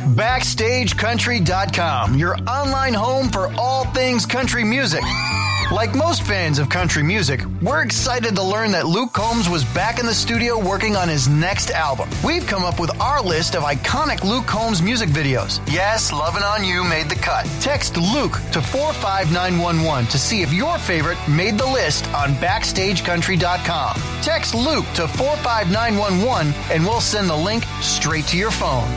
BackstageCountry.com, your online home for all things country music. Like most fans of country music, we're excited to learn that Luke Combs was back in the studio working on his next album. We've come up with our list of iconic Luke Combs music videos. Yes, Lovin' On You made the cut. Text Luke to 45911 to see if your favorite made the list on BackstageCountry.com. Text Luke to 45911 and we'll send the link straight to your phone.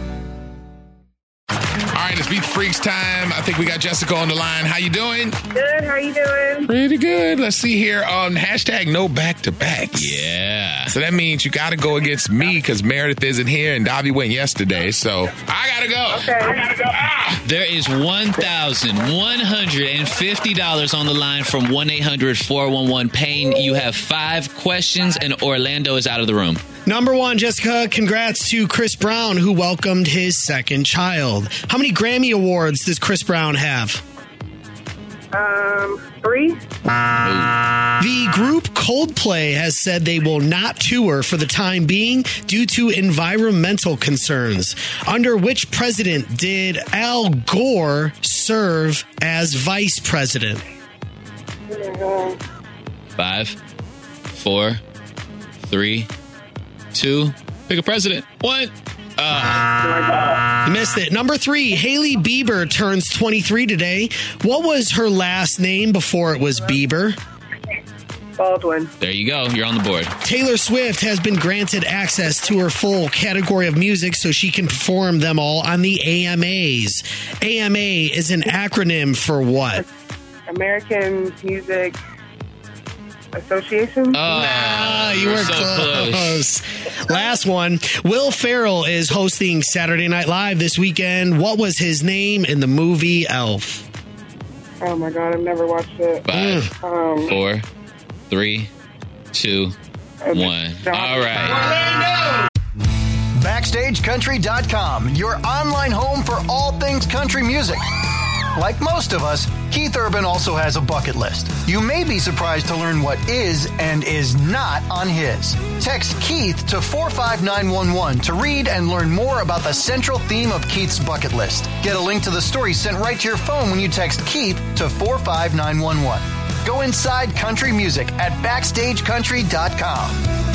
All right, it's Beat the Freaks time. I think we got Jessica on the line. How you doing? Good. How you doing? Pretty good. Let's see here on hashtag no back-to-backs. Yeah. So that means you got to go against me because Meredith isn't here and Davi went yesterday. So I got to go. Okay. I got to go. There is $1,150 on the line from 1-800-411-PAIN. You have 5 questions, and Orlando is out of the room. Number 1, Jessica, congrats to Chris Brown, who welcomed his second child. How many Grammy Awards does Chris Brown have? 3. The group Coldplay has said they will not tour for the time being due to environmental concerns. Under which president did Al Gore serve as vice president? 5, 4, 3, 2. Pick a president. 1. You missed it. Number 3, Hailey Bieber turns 23 today. What was her last name before it was Bieber? Baldwin. There you go. You're on the board. Taylor Swift has been granted access to her full category of music so she can perform them all on the AMAs. AMA is an acronym for what? American Music Association. You were so close. Last one. Will Ferrell is hosting Saturday Night Live this weekend. What was his name in the movie Elf? Oh my God, I've never watched it. 5, 4, 3, 2, 1. All right. BackstageCountry.com, your online home for all things country music. Like most of us, Keith Urban also has a bucket list. You may be surprised to learn what is and is not on his. Text Keith to 45911 to read and learn more about the central theme of Keith's bucket list. Get a link to the story sent right to your phone when you text Keith to 45911. Go inside country music at BackstageCountry.com.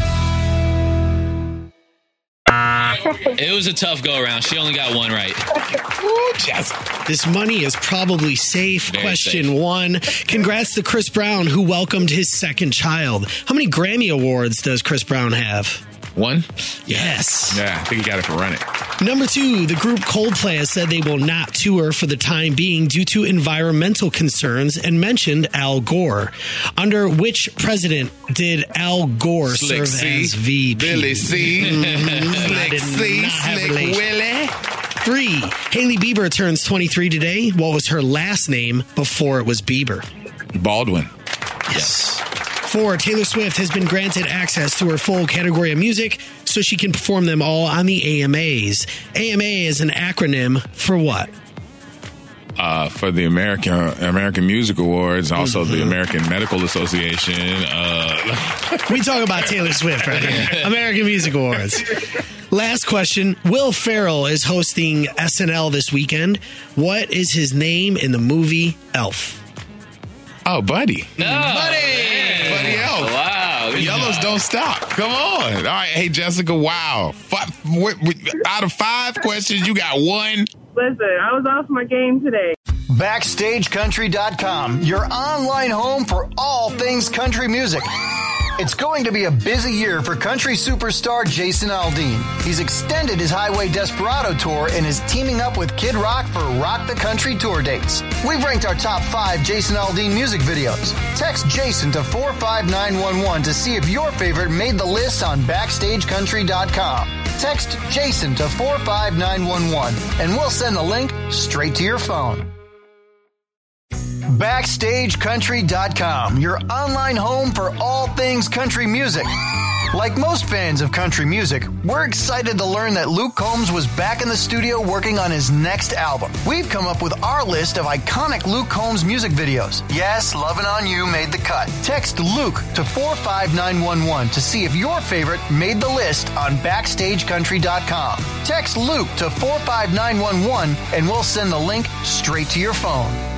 It was a tough go-around. She only got 1 right. Ooh, this money is probably safe. Very Question safe. 1. Congrats to Chris Brown, who welcomed his second child. How many Grammy Awards does Chris Brown have? 1? Yes. Yeah, I think he got it for Run It. Number 2, the group Coldplay has said they will not tour for the time being due to environmental concerns and mentioned Al Gore. Under which president did Al Gore Slick serve C. as VP? Billy C. Slick C. Slick Willie. 3, Hailey Bieber turns 23 today. What was her last name before it was Bieber? Baldwin. Yes. 4, Taylor Swift has been granted access to her full category of music so she can perform them all on the AMAs. AMA is an acronym for what? For the American Music Awards, also the American Medical Association. We talk about Taylor Swift right here. American Music Awards. Last question. Will Ferrell is hosting SNL this weekend. What is his name in the movie Elf? Oh, Buddy. No. Buddy Elf. Wow. The yellows don't stop. Come on. All right. Hey, Jessica, wow. Out of 5 questions, you got 1. Listen, I was off my game today. BackstageCountry.com, your online home for all things country music. It's going to be a busy year for country superstar Jason Aldean. He's extended his Highway Desperado tour and is teaming up with Kid Rock for Rock the Country tour dates. We've ranked our top 5 Jason Aldean music videos. Text Jason to 45911 to see if your favorite made the list on BackstageCountry.com. Text Jason to 45911 and we'll send the link straight to your phone. BackstageCountry.com, your online home for all things country music. Like most fans of country music, we're excited to learn that Luke Combs was back in the studio working on his next album. We've come up with our list of iconic Luke Combs music videos. Yes, Lovin' On You made the cut. Text Luke to 45911 to see if your favorite made the list on BackstageCountry.com. Text Luke to 45911 and we'll send the link straight to your phone.